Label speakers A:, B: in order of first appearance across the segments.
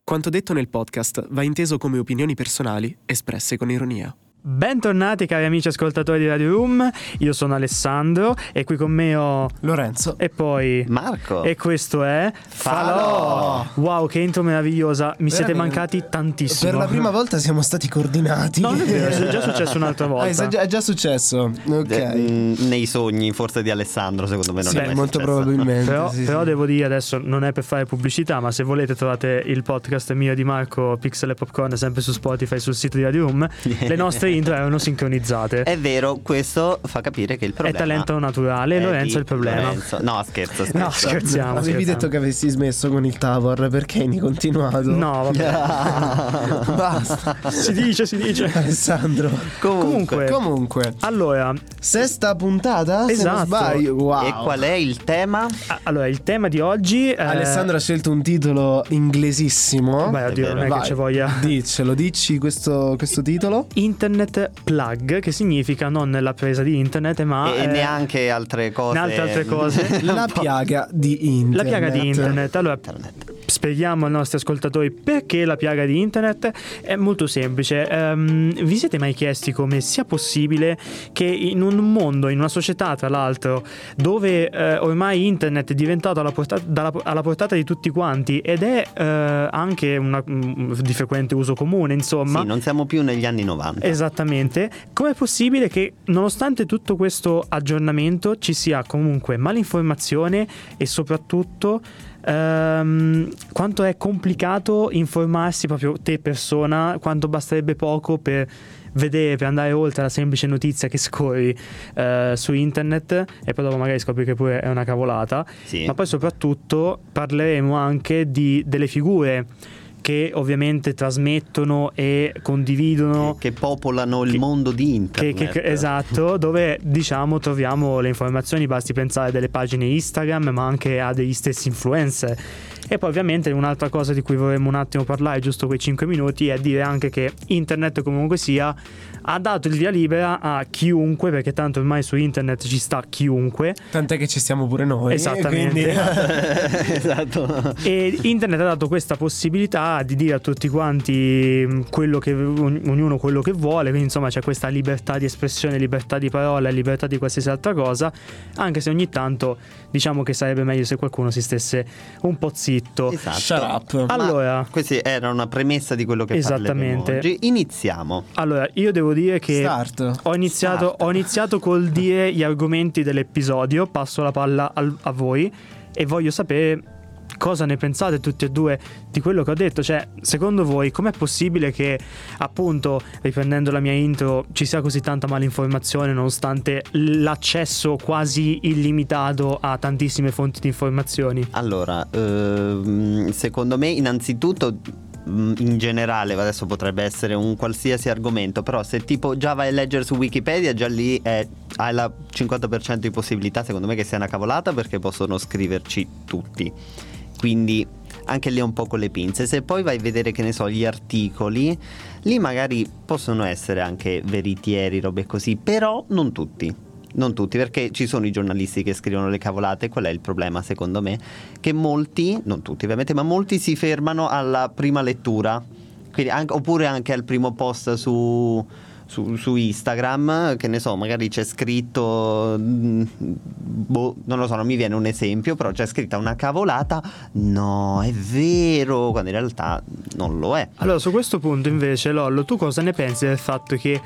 A: Quanto detto nel podcast va inteso come opinioni personali espresse con ironia.
B: Bentornati cari amici ascoltatori di Radio Room, io sono Alessandro e qui con me ho
A: Lorenzo
B: e poi
C: Marco.
B: e questo è
A: Falò.
B: Wow, che intro meravigliosa, mi siete
A: Veramente.
B: mancati tantissimo.
A: Per la prima volta siamo stati coordinati.
B: No, non è vero, è già successo un'altra volta.
A: È già successo. Ok.
C: Nei sogni forse di Alessandro, secondo me non
A: Sì,
C: è mai
A: molto
C: successo.
A: probabilmente.
B: Però devo dire adesso, non è per fare pubblicità, ma se volete trovate il podcast mio e di Marco, Pixel e Popcorn, sempre su Spotify, sul sito di Radio Room. Le nostre intro erano sincronizzate.
C: È vero, questo fa capire che il problema
B: È talento naturale, Lorenzo è il problema.
C: Lorenzo. No, scherzo.
B: No, scherziamo.
A: Avevi
B: scherziamo.
A: detto che avessi smesso con il Tavor, perché hai continuato?
B: No, vabbè.
A: Basta.
B: si dice.
A: Alessandro. Comunque.
B: Allora,
A: Sesta puntata? Se
B: Esatto.
A: non sbaglio. Wow.
C: E qual è il tema?
B: allora, il tema di oggi
A: Alessandro ha scelto un titolo inglesissimo.
B: Beh, oddio, non è
A: Vai,
B: che ci voglia.
A: dici questo titolo?
B: Internet plug, che significa non la presa di internet, ma
C: E neanche altre cose.
B: neanche altre cose.
A: La piaga di internet.
B: La piaga di internet. Allora, spieghiamo ai nostri ascoltatori perché la piaga di internet. È molto semplice. Vi siete mai chiesti come sia possibile che in un mondo, in una società tra l'altro, dove ormai internet è diventato alla portata di tutti quanti ed è anche di frequente uso comune, insomma.
C: Sì, non siamo più negli anni 90.
B: Esattamente. Com'è possibile che nonostante tutto questo aggiornamento ci sia comunque malinformazione e soprattutto quanto è complicato informarsi proprio te persona, quanto basterebbe poco per vedere, per andare oltre la semplice notizia che scorri su internet e poi dopo magari scopri che pure è una cavolata.
C: Sì.
B: Ma poi soprattutto parleremo anche delle figure che ovviamente trasmettono e condividono,
C: che popolano il mondo di internet.
B: Esatto, dove diciamo troviamo le informazioni. Basti pensare delle pagine Instagram, ma anche a degli stessi influencer. E poi ovviamente un'altra cosa di cui vorremmo un attimo parlare, giusto quei 5 minuti, è dire anche che internet comunque sia ha dato il via libera a chiunque, perché tanto ormai su internet ci sta chiunque,
A: tant'è che ci stiamo pure noi.
B: esattamente.
C: Esatto.
B: E internet ha dato questa possibilità di dire a tutti quanti ognuno quello che vuole, quindi insomma c'è questa libertà di espressione, libertà di parola e libertà di qualsiasi altra cosa, anche se ogni tanto diciamo che sarebbe meglio se qualcuno si stesse un po' zitto.
C: Esatto.
A: Shut up.
B: Allora,
C: questa era una premessa di quello che
B: Esattamente.
C: parleremo oggi. Iniziamo.
B: allora io devo dire che
A: Start.
B: ho iniziato col dire gli argomenti dell'episodio. Passo la palla a voi e voglio sapere cosa ne pensate tutti e due di quello che ho detto. Cioè, secondo voi com'è possibile che, appunto, riprendendo la mia intro, ci sia così tanta malinformazione nonostante l'accesso quasi illimitato a tantissime fonti di informazioni?
C: Allora, secondo me innanzitutto in generale adesso potrebbe essere un qualsiasi argomento, però se tipo già vai a leggere su Wikipedia, già lì hai la 50% di possibilità secondo me che sia una cavolata, perché possono scriverci tutti, quindi anche lì un po' con le pinze. Se poi vai a vedere, che ne so, gli articoli, lì magari possono essere anche veritieri, robe così, però non tutti, perché ci sono i giornalisti che scrivono le cavolate. Qual è il problema secondo me? Che molti, non tutti ovviamente, ma molti si fermano alla prima lettura, quindi oppure anche al primo post su Instagram, che ne so, magari c'è scritto non lo so, non mi viene un esempio, però c'è scritta una cavolata, no, è vero, quando in realtà non lo è.
B: Allora, su questo punto invece, Lollo, tu cosa ne pensi del fatto che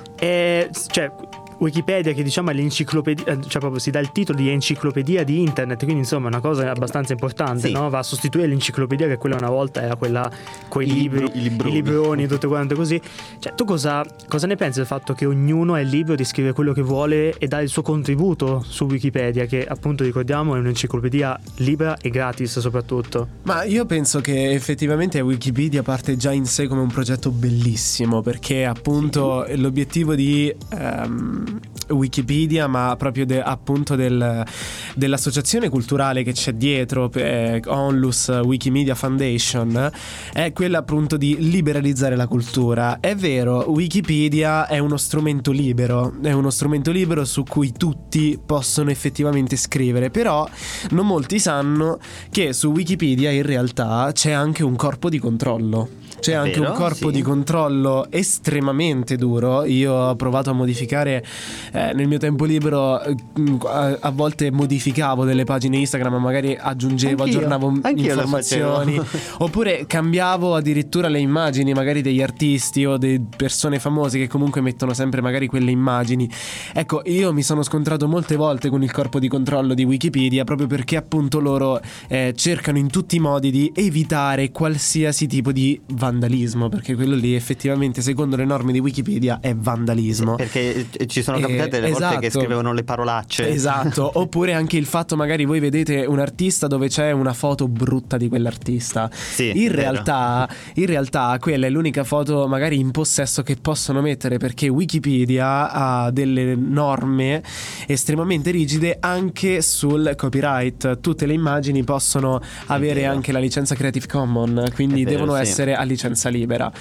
B: Wikipedia, che diciamo è l'enciclopedia, cioè proprio si dà il titolo di enciclopedia di internet, quindi insomma è una cosa abbastanza importante,
C: sì.
B: No? Va a sostituire l'enciclopedia, che quella una volta era quella coi libri, i libroni, tutte quante così. Cioè, tu cosa ne pensi del fatto che ognuno è libero di scrivere quello che vuole e dare il suo contributo su Wikipedia, che appunto ricordiamo è un'enciclopedia libera e gratis soprattutto?
A: Ma io penso che effettivamente Wikipedia parte già in sé come un progetto bellissimo, perché appunto l'obiettivo di Wikipedia, ma proprio appunto dell'associazione culturale che c'è dietro, Onlus Wikimedia Foundation, è quella appunto di liberalizzare la cultura. È vero, Wikipedia è uno strumento libero su cui tutti possono effettivamente scrivere, però non molti sanno che su Wikipedia in realtà c'è anche un corpo di controllo. C'è anche un corpo di controllo estremamente duro. Io ho provato a modificare nel mio tempo libero, a volte modificavo delle pagine Instagram, magari aggiungevo, aggiornavo informazioni, oppure cambiavo addirittura le immagini magari degli artisti o di persone famose che comunque mettono sempre magari quelle immagini. Ecco, io mi sono scontrato molte volte con il corpo di controllo di Wikipedia, proprio perché appunto loro cercano in tutti i modi di evitare qualsiasi tipo di vandalismo, perché quello lì effettivamente secondo le norme di Wikipedia è vandalismo.
C: Perché ci sono capitate delle volte che scrivevano le parolacce.
A: Esatto. Oppure anche il fatto, magari voi vedete un artista dove c'è una foto brutta di quell'artista. In realtà quella è l'unica foto magari in possesso che possono mettere, perché Wikipedia ha delle norme estremamente rigide anche sul copyright. Tutte le immagini possono avere anche la licenza Creative Commons, quindi devono essere a licenza libera.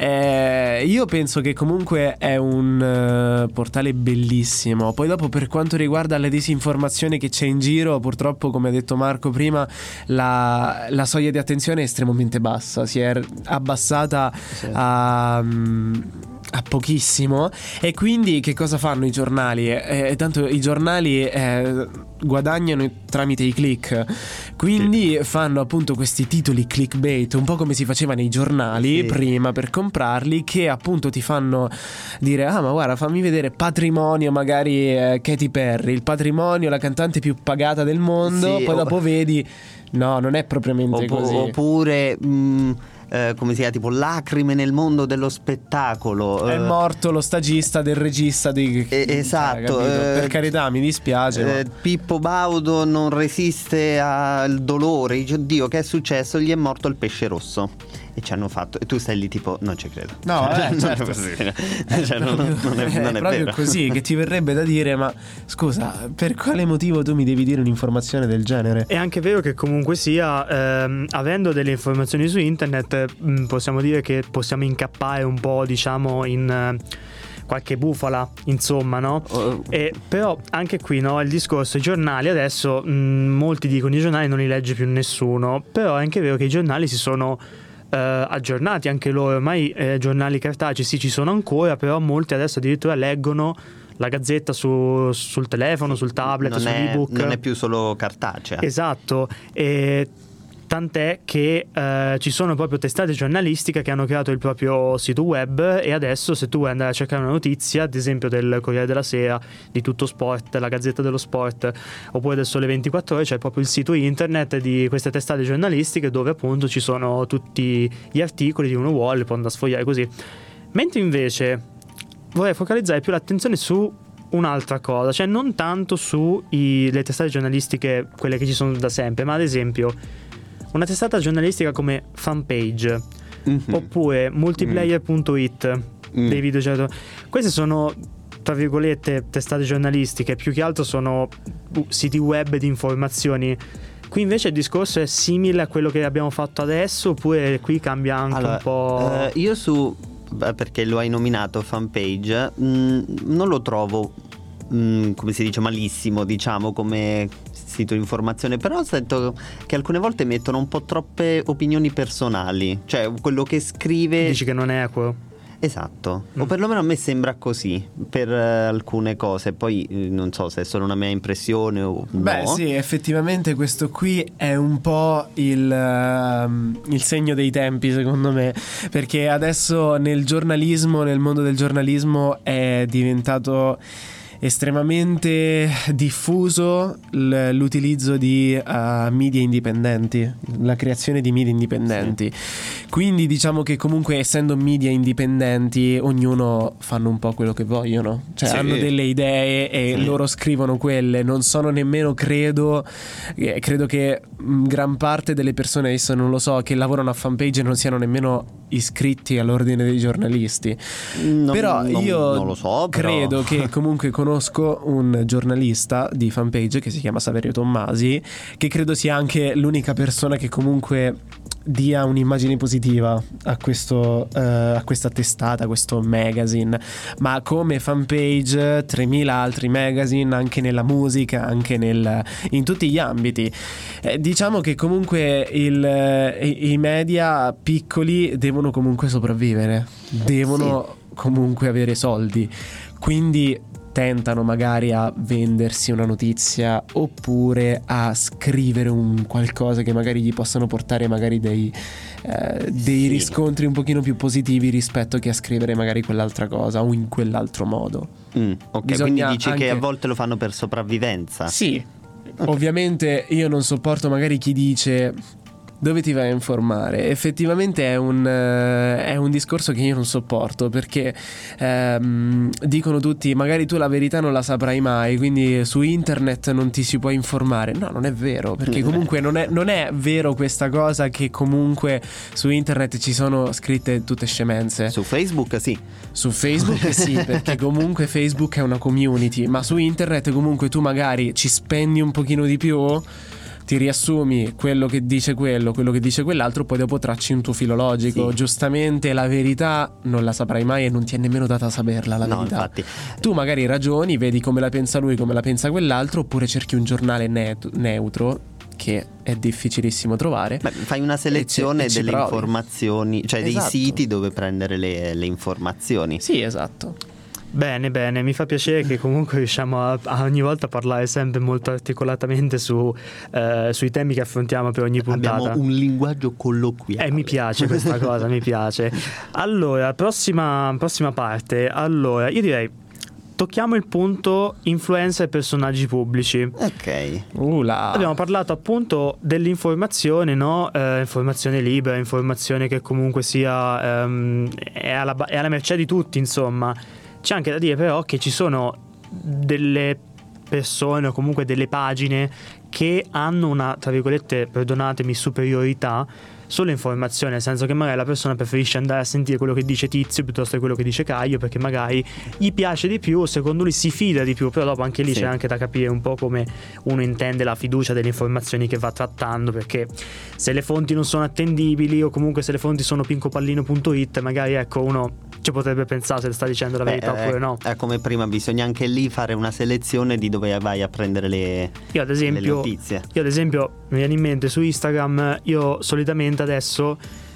A: Io penso che comunque è un portale bellissimo. Poi dopo, per quanto riguarda la disinformazione che c'è in giro, purtroppo, come ha detto Marco prima, la soglia di attenzione è estremamente bassa, si è abbassata a pochissimo. E quindi che cosa fanno i giornali? Tanto i giornali guadagnano tramite i click, quindi fanno appunto questi titoli clickbait, un po' come si faceva nei giornali prima per comprarli, che appunto ti fanno dire: ah, ma guarda, fammi vedere patrimonio, magari Katy Perry, il patrimonio, la cantante più pagata del mondo, poi dopo vedi no, non è propriamente così. Oppure
C: come si chiama, tipo lacrime nel mondo dello spettacolo,
A: è morto lo stagista del regista di
C: esatto,
A: per carità, mi dispiace,
C: Pippo Baudo non resiste al dolore, dice: oddio, che è successo? Gli è morto il pesce rosso. E ci hanno fatto, e tu stai lì tipo: non ci credo.
A: No, certo.
C: non è
A: proprio
C: vero.
A: così, che ti verrebbe da dire: ma scusa, per quale motivo tu mi devi dire un'informazione del genere?
B: È anche vero che comunque sia, avendo delle informazioni su internet, possiamo dire che possiamo incappare un po', diciamo, in qualche bufala, insomma, no? Però anche qui, no, il discorso, i giornali adesso, molti dicono i giornali non li legge più nessuno, però è anche vero che i giornali si sono aggiornati anche loro. Ormai giornali cartacei sì, ci sono ancora, però molti adesso addirittura leggono la gazzetta sul telefono, sul tablet, sull'ebook.
C: Non è più solo cartacea.
B: Esatto. E tant'è che ci sono proprio testate giornalistiche che hanno creato il proprio sito web, e adesso se tu vuoi andare a cercare una notizia, ad esempio del Corriere della Sera, di Tutto Sport, la Gazzetta dello Sport, oppure del Sole 24 Ore, c'è proprio il sito internet di queste testate giornalistiche dove appunto ci sono tutti gli articoli di uno vuole, può andare a sfogliare così. Mentre invece vorrei focalizzare più l'attenzione su un'altra cosa, cioè non tanto su le testate giornalistiche, quelle che ci sono da sempre, ma ad esempio una testata giornalistica come Fanpage, oppure multiplayer.it, dei video. Queste sono, tra virgolette, testate giornalistiche, più che altro sono siti web di informazioni. Qui invece il discorso è simile a quello che abbiamo fatto adesso, oppure qui cambia anche un po'?
C: Io perché lo hai nominato Fanpage, non lo trovo come si dice malissimo, diciamo, come sito di informazione, però sento che alcune volte mettono un po' troppe opinioni personali, cioè quello che scrive.
B: Dici che non è equo?
C: Esatto, o perlomeno a me sembra così per alcune cose, poi non so se è solo una mia impressione o
A: Beh,
C: no.
A: sì, effettivamente questo qui è un po' il segno dei tempi, secondo me, perché adesso nel mondo del giornalismo è diventato estremamente diffuso l'utilizzo di media indipendenti, la creazione di media indipendenti. Quindi diciamo che comunque, essendo media indipendenti, ognuno fanno un po' quello che vogliono, cioè hanno delle idee e loro scrivono quelle. Non sono nemmeno, credo che gran parte delle persone, adesso non lo so, che lavorano a Fanpage non siano nemmeno iscritti all'ordine dei giornalisti. Però io
C: non lo so,
A: credo che comunque conosco un giornalista di Fanpage che si chiama Saverio Tommasi, che credo sia anche l'unica persona che comunque dia un'immagine positiva a questa testata, a questo magazine. Ma come Fanpage, 3000 altri magazine, anche nella musica, anche in tutti gli ambiti. Diciamo che comunque i media piccoli devono comunque sopravvivere, devono comunque avere soldi, quindi tentano magari a vendersi una notizia oppure a scrivere un qualcosa che magari gli possano portare magari dei riscontri un pochino più positivi rispetto che a scrivere magari quell'altra cosa o in quell'altro modo.
C: Ok, quindi dici che a volte lo fanno per sopravvivenza.
A: Sì, ovviamente io non sopporto magari chi dice dove ti vai a informare. Effettivamente è un discorso che io non sopporto, perché dicono tutti magari tu la verità non la saprai mai, quindi su internet non ti si può informare. No, non è vero, perché comunque non è vero questa cosa che comunque su internet ci sono scritte tutte scemenze.
C: Su Facebook sì.
A: Su Facebook sì, perché comunque Facebook è una community, ma su internet comunque tu magari ci spendi un pochino di più, ti riassumi quello che dice quello che dice quell'altro, poi dopo tracci un tuo filo logico. Giustamente la verità non la saprai mai e non ti è nemmeno data saperla la verità.
C: Infatti.
A: Tu magari ragioni, vedi come la pensa lui, come la pensa quell'altro, oppure cerchi un giornale neutro, che è difficilissimo trovare.
C: Fai una selezione delle
A: provi.
C: Informazioni, cioè
A: Esatto.
C: dei siti dove prendere le informazioni.
A: Sì, esatto.
B: Bene, mi fa piacere che comunque riusciamo a ogni volta parlare sempre molto articolatamente sui temi che affrontiamo per ogni puntata.
C: Abbiamo un linguaggio colloquiale.
B: Mi piace questa cosa, mi piace. Allora, prossima parte. Allora, io direi tocchiamo il punto influencer e personaggi pubblici.
C: Ok.
B: Abbiamo parlato appunto dell'informazione, no? Informazione libera, informazione che comunque sia è alla mercé di tutti, insomma. C'è anche da dire però che ci sono delle persone o comunque delle pagine che hanno una, tra virgolette, perdonatemi, superiorità sull'informazione, nel senso che magari la persona preferisce andare a sentire quello che dice Tizio piuttosto che quello che dice Caio, perché magari gli piace di più, secondo lui si fida di più. Però dopo anche lì c'è anche da capire un po' come uno intende la fiducia delle informazioni che va trattando, perché se le fonti non sono attendibili o comunque se le fonti sono pincopallino.it, magari ecco uno ci potrebbe pensare se sta dicendo la verità oppure no.
C: È come prima, bisogna anche lì fare una selezione di dove vai a prendere le notizie.
B: Io ad esempio mi viene in mente su Instagram, io solitamente adesso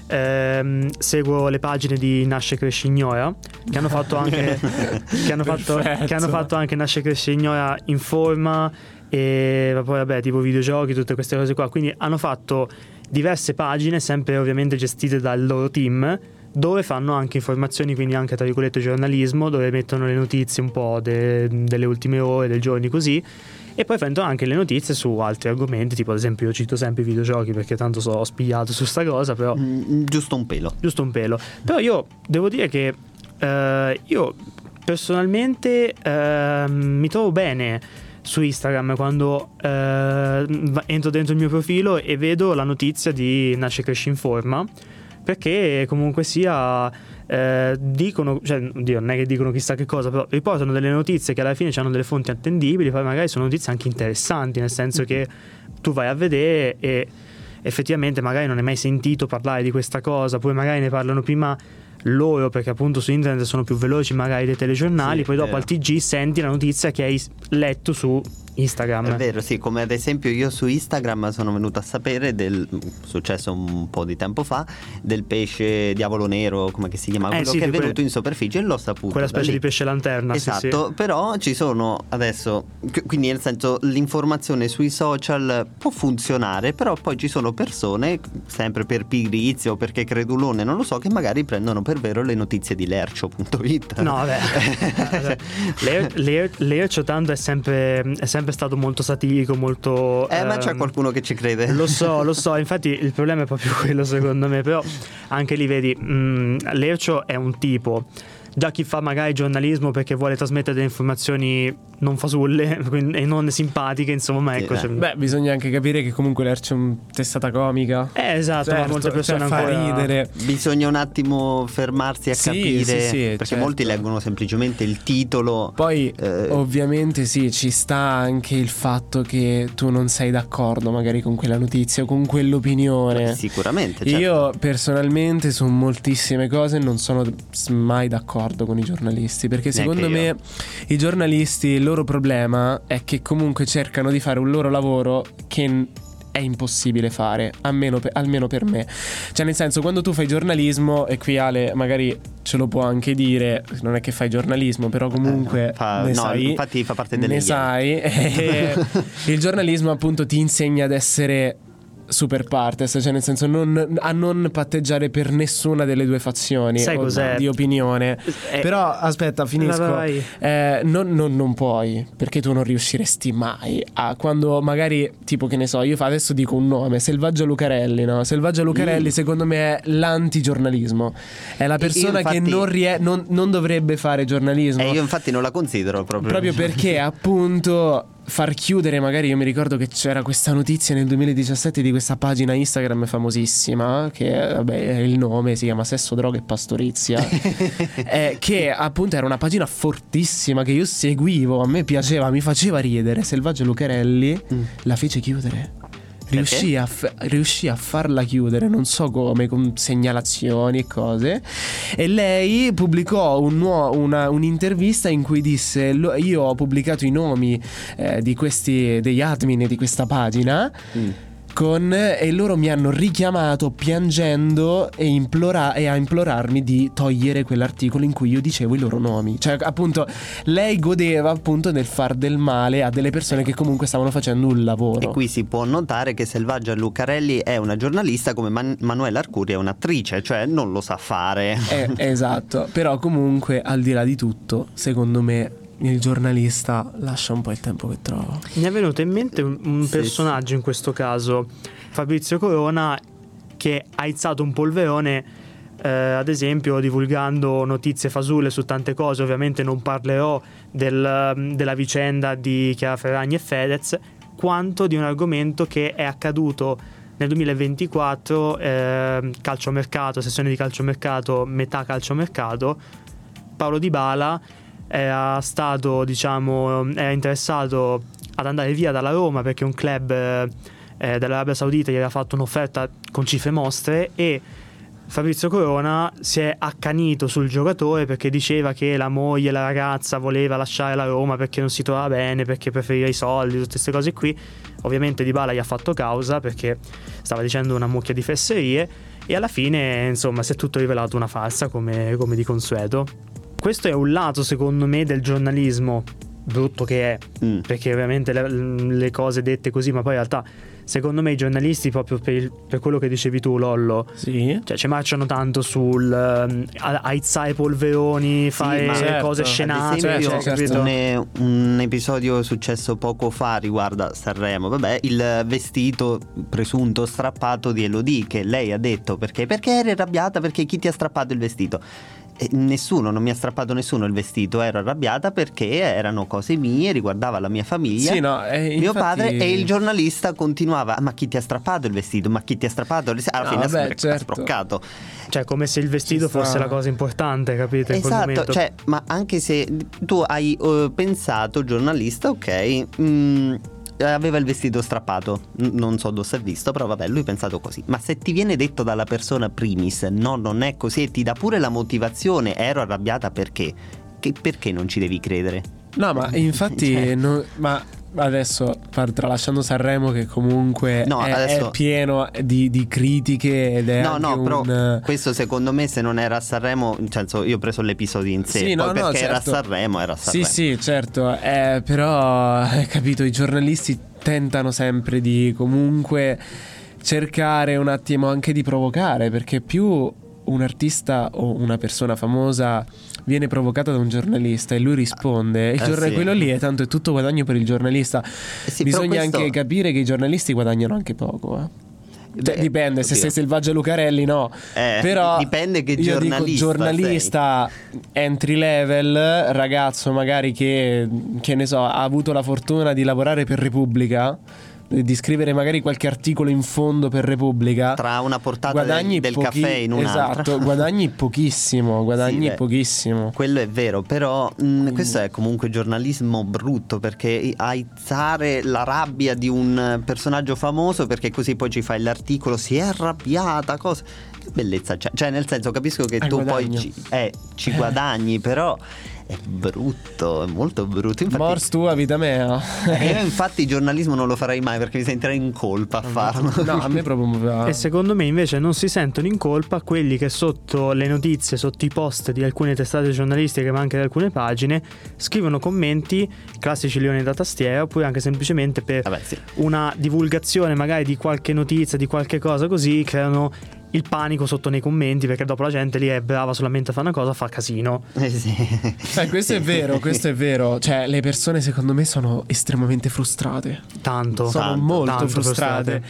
B: seguo le pagine di Nasce Cresce Ignora, che hanno fatto anche che hanno fatto anche Nasce Cresce Ignora Informa, e poi vabbè tipo videogiochi, tutte queste cose qua. Quindi hanno fatto diverse pagine, sempre ovviamente gestite dal loro team, dove fanno anche informazioni, quindi anche tra virgolette giornalismo, dove mettono le notizie un po' delle ultime ore, del giorno, così. E poi fanno anche le notizie su altri argomenti, tipo ad esempio io cito sempre i videogiochi perché tanto ho spigliato su sta cosa, però
C: giusto un pelo.
B: Però io devo dire che io personalmente mi trovo bene su Instagram quando entro dentro il mio profilo e vedo la notizia di Nasce Cresce Informa, perché comunque sia dicono, cioè non è che dicono chissà che cosa, però riportano delle notizie che alla fine hanno delle fonti attendibili, poi magari sono notizie anche interessanti, nel senso che tu vai a vedere e effettivamente magari non hai mai sentito parlare di questa cosa, poi magari ne parlano prima loro perché appunto su internet sono più veloci magari dei telegiornali, poi dopo al TG senti la notizia che hai letto su Instagram.
C: È vero, sì, come ad esempio io su Instagram sono venuto a sapere successo un po' di tempo fa, del pesce diavolo nero, come che si chiama, quello che è venuto in superficie, e l'ho saputo.
B: Quella specie di pesce lanterna.
C: Esatto, sì. Però ci sono adesso, quindi nel senso l'informazione sui social può funzionare, però poi ci sono persone, sempre per pigrizia o perché credulone, non lo so, che magari prendono per vero le notizie di lercio.it.
B: No, vabbè. Lercio tanto è sempre stato molto satirico, molto
C: ma c'è qualcuno che ci crede.
B: Lo so, infatti il problema è proprio quello secondo me. Però anche lì vedi, Lercio è un tipo, già chi fa magari giornalismo perché vuole trasmettere delle informazioni non fasulle e non simpatiche, insomma, ecco.
A: Beh, bisogna anche capire che comunque Lerch è un testata comica.
B: Esatto,
A: certo,
B: ma molte persone
A: fa
B: ancora
A: ridere.
C: Bisogna un attimo fermarsi a capire, perché
A: certo.
C: molti leggono semplicemente il titolo.
A: Poi ovviamente sì, ci sta anche il fatto che tu non sei d'accordo magari con quella notizia o con quell'opinione.
C: Sicuramente, certo.
A: Io personalmente su moltissime cose non sono mai d'accordo con i giornalisti, perché secondo me i giornalisti, il loro problema è che comunque cercano di fare un loro lavoro che è impossibile fare, almeno per me. Cioè, nel senso, quando tu fai giornalismo, e qui Ale magari ce lo può anche dire, non è che fai giornalismo, però comunque sai,
C: infatti fa parte delle
A: ne sai, il giornalismo appunto ti insegna ad essere super partes, cioè nel senso a non patteggiare per nessuna delle due fazioni.
B: Sai cos'è?
A: Di opinione. Però aspetta, finisco. Non puoi, perché tu non riusciresti mai a, quando magari, tipo, che ne so, io adesso dico un nome, Selvaggia Lucarelli, no? Selvaggia Lucarelli secondo me è l'antigiornalismo, è la persona infatti, che non dovrebbe fare giornalismo.
C: Io infatti non la considero proprio
A: perché appunto far chiudere, magari io mi ricordo che c'era questa notizia nel 2017 di questa pagina Instagram famosissima, che vabbè il nome si chiama Sesso, Droga e Pastorizia, che appunto era una pagina fortissima che io seguivo, a me piaceva, mi faceva ridere. Selvaggia Lucarelli la fece chiudere. Riuscì a farla chiudere, non so come, con segnalazioni e cose. E lei pubblicò un'intervista in cui disse: io ho pubblicato i nomi degli admin di questa pagina, e loro mi hanno richiamato piangendo a implorarmi di togliere quell'articolo in cui io dicevo i loro nomi. Cioè appunto lei godeva appunto nel far del male a delle persone che comunque stavano facendo un lavoro.
C: E qui si può notare che Selvaggia Lucarelli è una giornalista come Manuela Arcuri è un'attrice, cioè non lo sa fare.
A: Esatto. Però comunque, al di là di tutto, secondo me il giornalista lascia un po' il tempo che trova.
B: Mi è venuto in mente un personaggio in questo caso, Fabrizio Corona, che ha izzato un polverone, ad esempio divulgando notizie fasulle su tante cose. Ovviamente non parlerò della vicenda di Chiara Ferragni e Fedez, quanto di un argomento che è accaduto nel 2024, calciomercato, sessione di calciomercato, metà calciomercato. Paolo Dybala era interessato ad andare via dalla Roma perché un club dell'Arabia Saudita gli aveva fatto un'offerta con cifre mostre, e Fabrizio Corona si è accanito sul giocatore perché diceva che la moglie, la ragazza, voleva lasciare la Roma perché non si trovava bene, perché preferiva i soldi, tutte queste cose qui. Ovviamente Dybala gli ha fatto causa perché stava dicendo una mucchia di fesserie, e alla fine insomma si è tutto rivelato una farsa, come di consueto. Questo è un lato, secondo me, del giornalismo, brutto che è, perché ovviamente le cose dette così, ma poi in realtà secondo me i giornalisti, proprio per quello che dicevi tu, Lollo,
A: sì,
B: cioè ci marciano tanto sul aizzare polveroni, fare cose scenate.
C: Ad esempio, un episodio successo poco fa riguarda Sanremo, vabbè, il vestito presunto strappato di Elodie, che lei ha detto perché eri arrabbiata, perché chi ti ha strappato il vestito? Non mi ha strappato nessuno il vestito, ero arrabbiata perché erano cose mie, riguardava la mia famiglia, mio padre, e il giornalista continuava: ma chi ti ha strappato il vestito? Ma chi ti ha strappato il vestito? Alla fine ha sproccato.
B: Cioè, come se il vestito fosse la cosa importante, capite?
C: Cioè, ma anche se tu hai pensato, giornalista, ok, aveva il vestito strappato, non so dove si è visto, però vabbè, lui ha pensato così. Ma se ti viene detto dalla persona primis no, non è così, e ti dà pure la motivazione, ero arrabbiata perché non ci devi credere?
A: No, ma infatti ma adesso, tralasciando Sanremo, che comunque è pieno di critiche, ed è
C: però questo secondo me, se non era a Sanremo, nel senso, io ho preso l'episodio in sé, perché
A: certo.
C: era a Sanremo.
A: Sì, certo, però capito, i giornalisti tentano sempre di comunque cercare un attimo anche di provocare, perché più un artista o una persona famosa viene provocata da un giornalista e lui risponde, quello lì è tutto guadagno per il giornalista. Bisogna anche capire che i giornalisti guadagnano anche poco, Dipende, se
C: oddio.
A: sei Selvaggia Lucarelli no, però
C: dipende che
A: io dico giornalista entry level, ragazzo magari che ne so, ha avuto la fortuna di lavorare per Repubblica, di scrivere magari qualche articolo in fondo per Repubblica,
C: tra una portata
A: guadagni
C: del caffè in un'altra.
A: Esatto, guadagni pochissimo,
C: Sì,
A: pochissimo.
C: Quello è vero, però questo è comunque giornalismo brutto, perché aizzare la rabbia di un personaggio famoso perché così poi ci fai l'articolo, si è arrabbiata, cosa. Che bellezza c'è. Cioè, nel senso, capisco che tu
A: guadagno.
C: poi ci guadagni, però è brutto, è molto brutto. Infatti,
A: Mors tua vita mea.
C: io infatti giornalismo non lo farei mai perché mi sentirei in colpa a farlo.
A: No, a me proprio
B: E secondo me invece non si sentono in colpa quelli che sotto le notizie, sotto i post di alcune testate giornalistiche ma anche di alcune pagine, scrivono commenti classici leoni da tastiera, oppure anche semplicemente per
C: Vabbè, sì.
B: una divulgazione magari di qualche notizia, di qualche cosa così, creano il panico sotto nei commenti, perché dopo la gente lì è brava solamente a fare una cosa, fa casino.
C: Sì.
A: Questo
C: Sì.
A: è vero, questo è vero. Cioè, le persone secondo me sono estremamente frustrate.
B: Tanto.
A: Sono molto frustrate.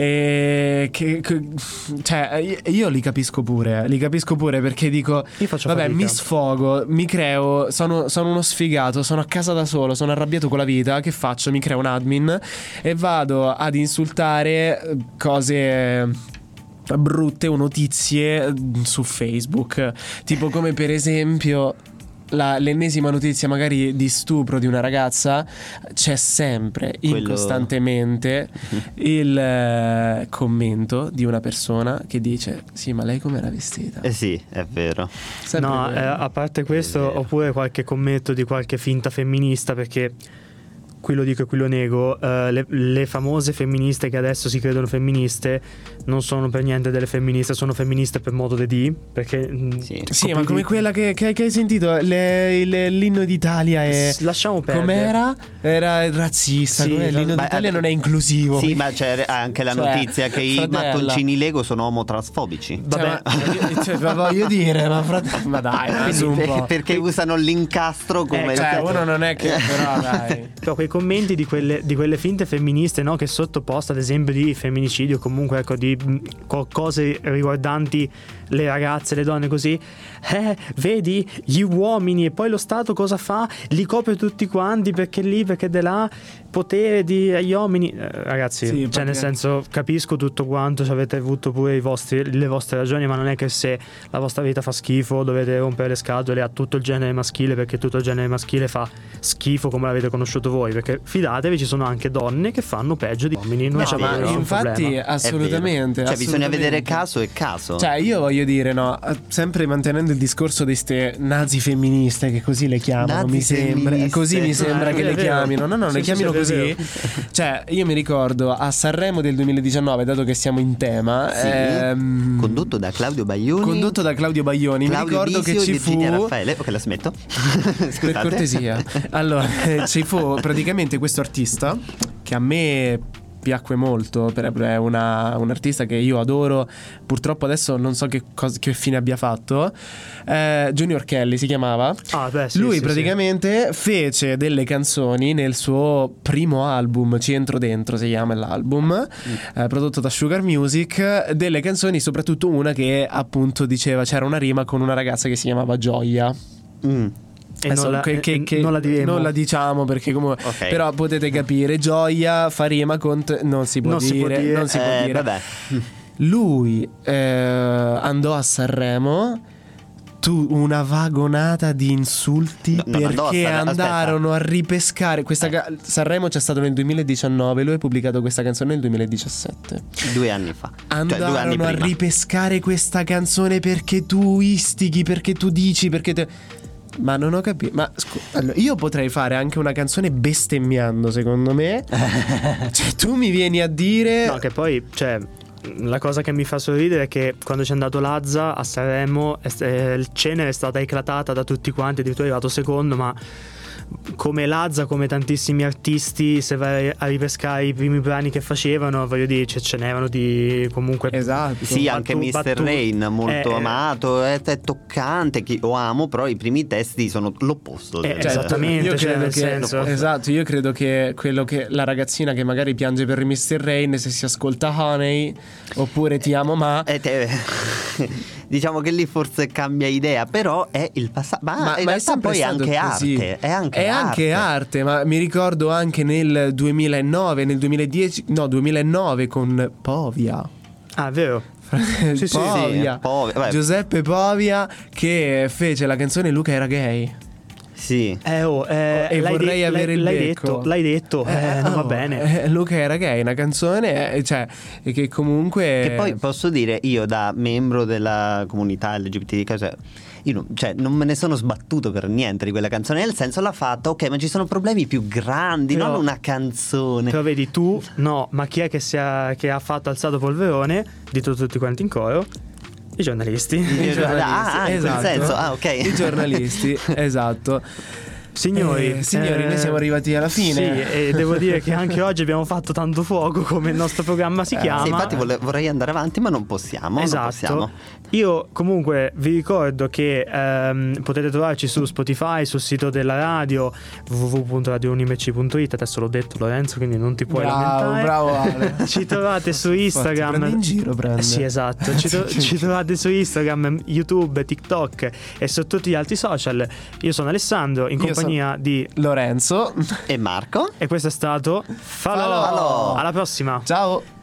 A: Cioè, io li capisco pure. Li capisco pure perché dico:
B: Io faccio
A: vabbè,
B: fatica.
A: mi sfogo, mi creo. Sono uno sfigato, sono a casa da solo, sono arrabbiato con la vita. Che faccio? Mi creo un admin e vado ad insultare cose brutte o notizie su Facebook, tipo come per esempio l'ennesima notizia magari di stupro di una ragazza, c'è sempre incostantemente il commento di una persona che dice: sì, ma lei com'era vestita?
C: Sì, è vero.
A: Sempre
B: No,
A: quello.
B: a parte questo, oppure qualche commento di qualche finta femminista, perché qui lo dico e qui lo nego, le famose femministe che adesso si credono femministe non sono per niente delle femministe, sono femministe per modo di perché
A: Sì, ma come quella che hai sentito, l'inno d'Italia è...
B: lasciamo perdere.
A: Com'era? Era razzista.
B: Sì,
A: l'inno d'Italia non è inclusivo.
C: Sì, ma c'è anche la notizia che i
A: fratella.
C: mattoncini Lego sono omotransfobici.
A: Vabbè, ma voglio dire, ma dai, su un po'.
C: Perché usano l'incastro come
A: Cioè, uno non è che però dai.
B: Però quei commenti di quelle finte femministe, no, che sotto post ad esempio di femminicidio, comunque ecco di cose riguardanti le ragazze, le donne così, vedi gli uomini, e poi lo Stato cosa fa? Li copre tutti quanti perché lì, perché de là, potere agli uomini, ragazzi,
A: Sì,
B: cioè
A: perché...
B: nel senso, capisco tutto quanto, avete avuto pure le vostre ragioni, ma non è che se la vostra vita fa schifo dovete rompere le scatole a tutto il genere maschile, perché tutto il genere maschile fa schifo come l'avete conosciuto voi, perché fidatevi, ci sono anche donne che fanno peggio di uomini. Non c'è
A: ma
B: nessun
A: infatti
B: problema.
A: assolutamente.
C: Cioè, bisogna
A: assolutamente.
C: vedere caso e caso.
A: Cioè, io voglio dire, no, sempre mantenendo il discorso di ste nazi femministe, che così le chiamano,
C: Nazi
A: mi sembra.
C: femministe.
A: Così mi sembra che
B: è
A: le
B: vero.
A: chiamino. No,
B: Sì,
A: le
B: sì,
A: chiamino
B: sì, è
A: così.
B: vero.
A: Cioè, io mi ricordo a Sanremo del 2019, dato che siamo in tema,
C: Sì, condotto da Claudio Baglioni.
A: mi ricordo che ci fu
C: Virginia Raffaele. Ok, la smetto. Scusate.
A: per cortesia. Allora, ci fu praticamente questo artista che a me piacque molto, è un artista che io adoro. Purtroppo adesso non so che fine abbia fatto. Junior Kelly si chiamava.
B: Sì,
A: Lui
B: sì,
A: praticamente fece delle canzoni nel suo primo album, Ci entro dentro si chiama l'album, prodotto da Sugar Music, delle canzoni, soprattutto una che appunto diceva, c'era una rima con una ragazza che si chiamava Gioia.
B: E non la diremo.
A: Non la diciamo perché comunque
C: Ok.
A: però potete capire, Gioia fa rima con non si può dire.
C: Vabbè.
A: Lui andò a Sanremo, una vagonata di insulti
C: Non andò a
A: perché
C: Sanremo,
A: andarono a ripescare Sanremo c'è stato nel 2019, lui ha pubblicato questa canzone nel 2017.
C: 2 anni fa.
A: Andarono
C: 2 anni
A: a
C: prima.
A: ripescare questa canzone perché tu istighi, perché tu dici, ma non ho capito. Ma allora, io potrei fare anche una canzone bestemmiando, secondo me. Cioè, tu mi vieni a dire.
B: No, che poi, cioè, la cosa che mi fa sorridere è che quando c'è andato Lazza a Sanremo, il cenere è stata eclatata da tutti quanti, addirittura è arrivato secondo, ma come Lazza, come tantissimi artisti, se vai a ripescare i primi brani che facevano, voglio dire, ce n'erano di comunque.
A: Esatto.
C: Sì, anche Mr. Rain, molto amato, è toccante, che lo amo, però i primi testi sono l'opposto.
B: Esattamente,
A: io
B: cioè,
A: credo
B: nel
A: che,
B: senso.
A: esatto, io credo che quello che la ragazzina che magari piange per Mr. Rain, se si ascolta Honey oppure Ti amo ma
C: diciamo che lì forse cambia idea, però è il passato. Ma in realtà poi è anche
A: così.
C: arte.
A: È anche arte, ma mi ricordo anche nel 2009, nel 2010, no, 2009 con Povia.
B: Ah, vero.
A: Sì, Povia. Giuseppe Povia, che fece la canzone Luca era gay.
C: Sì.
A: E vorrei avere il becco.
B: L'hai detto, non va bene.
A: Luca era gay, una canzone, cioè, che comunque.
C: Che poi posso dire, io da membro della comunità LGBT, io non me ne sono sbattuto per niente di quella canzone, nel senso l'ha fatta, ok, ma ci sono problemi più grandi,
B: però,
C: non una canzone.
B: Però vedi tu, no, ma chi è che ha fatto alzato polverone? Dito tutti quanti in coro. I giornalisti.
C: Esatto. In quel senso. Ok.
A: I giornalisti, esatto.
B: Signori,
A: noi siamo arrivati alla fine.
B: Sì, e devo dire che anche oggi abbiamo fatto tanto fuoco, come il nostro programma si chiama.
C: Sì, infatti vorrei andare avanti, ma non possiamo.
B: Esatto.
C: Non possiamo.
B: Io comunque vi ricordo che potete trovarci su Spotify, sul sito della radio www.radiounimec.it. Adesso l'ho detto, Lorenzo, quindi non ti puoi lamentare.
A: Bravo Ale.
B: Ci trovate su Instagram.
A: Prendi in giro, prende.
B: Sì, esatto. Ci trovate su Instagram, YouTube, TikTok e su tutti gli altri social. Io sono Alessandro, in compagnia di
A: Lorenzo
C: e Marco.
B: E questo è stato Falò.
C: Falò.
B: Alla prossima.
A: Ciao.